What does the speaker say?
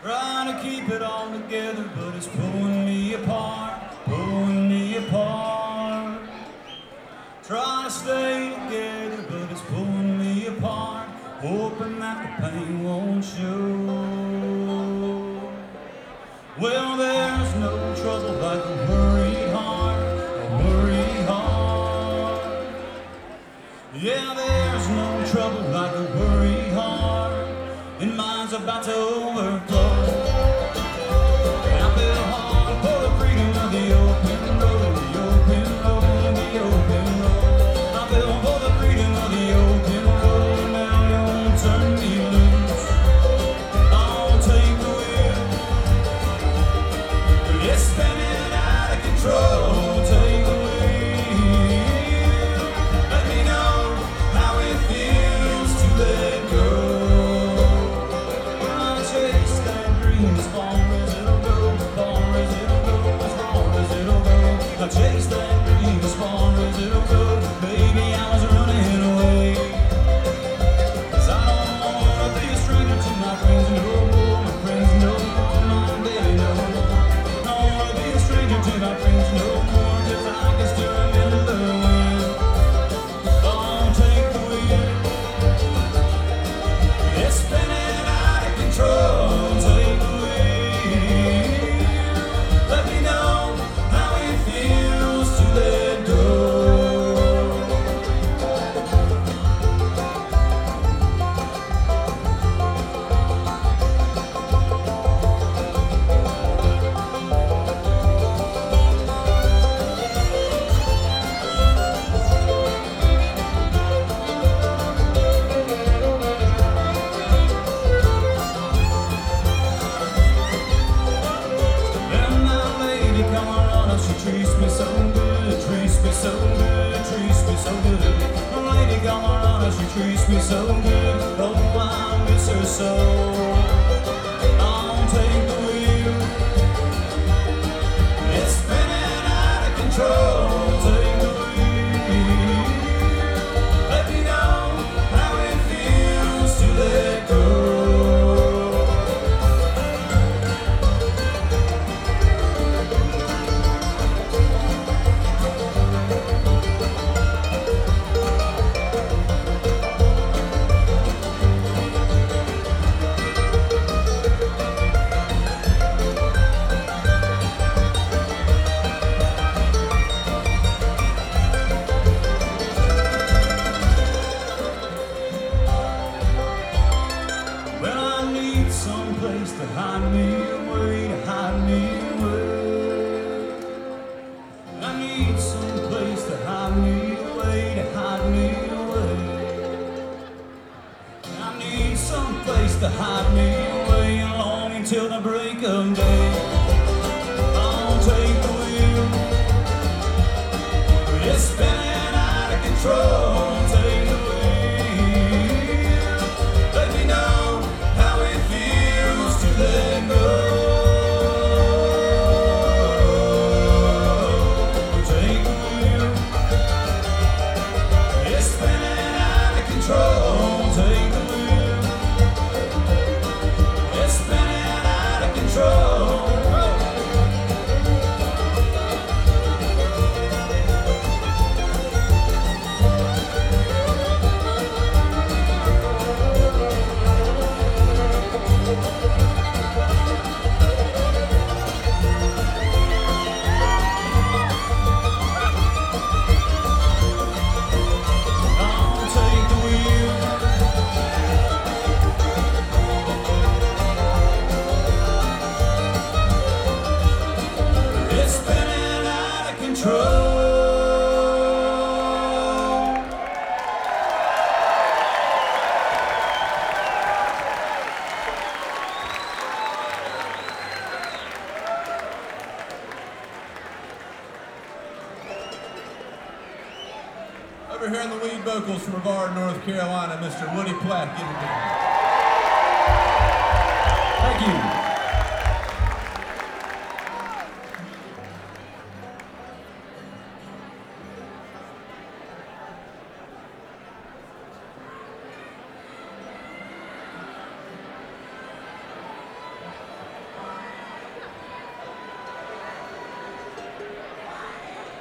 Trying to keep it all together, but it's pulling me apart, pulling me apart. Trying to stay together, but it's pulling me apart, hoping that the pain won't show. Well, there's no trouble like a worried heart, a worried heart. Yeah, there's no trouble like a worried heart, and mine's about to overflow. And I feel hard for the freedom of the open road, the open road, the open road. I feel for the freedom of the open road, now you won't turn me loose. I'll take the wheel. It's spinning out of control. Take the wheel. Let me know how it feels to let go. Chase that dream as far as it'll go, as far as it'll go, as far as it'll go. I chase that dream as far as it'll go. Baby, I was running away. 'Cause I don't wanna be a stranger to my friends no more, my friends no more, my baby no more. I don't wanna be a stranger to my friends no more, 'cause I can still remember when. Oh, take the wheel. It's spinning out of control. Take the wheel. Let me know how it feels to let go. And my lady come around, she treats me so good, treats me so good, treats me so good. My lady come around, she treats me so good. Oh, I miss her so. I'll take the wheel. It's spinning out of control. Take the wheel. Let me know how it feels to let go. Well, I need some place to hide me away, to hide me away. I need some place to hide me away, to hide me away. I need some place to hide me away, long until the break of day. I'll take the wheel. It's spinning out of control. Take the wheel. Let me know how it feels to let go. Take the wheel. It's spinning out of control. Take the wheel. It's spinning out of control. I'll take the wheel. It's spinning out of control. Over here on the lead vocals from Brevard, North Carolina, Mr. Woody Platt. Give it to him. Thank you.